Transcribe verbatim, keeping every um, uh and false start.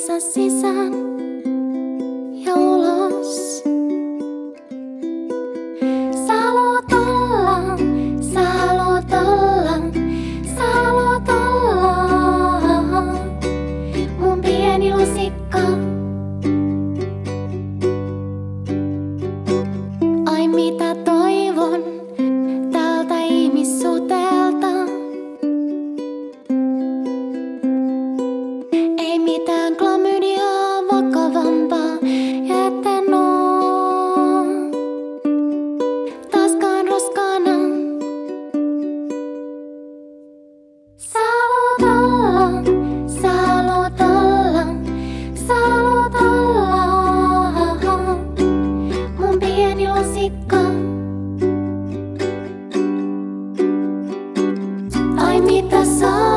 itsensä sisään ja ulos. Sä haluat olla, sä haluat olla, sä haluat olla mun pieni lusikka. Ai mitä toivon tältä ihmissuhteelta. Ei mitään klamydiaa vakavampaa, etten oo taaskaan raskaana. Sä haluat olla, sä haluat olla, sä haluat olla mun pieni lusikka. Ai mitä sä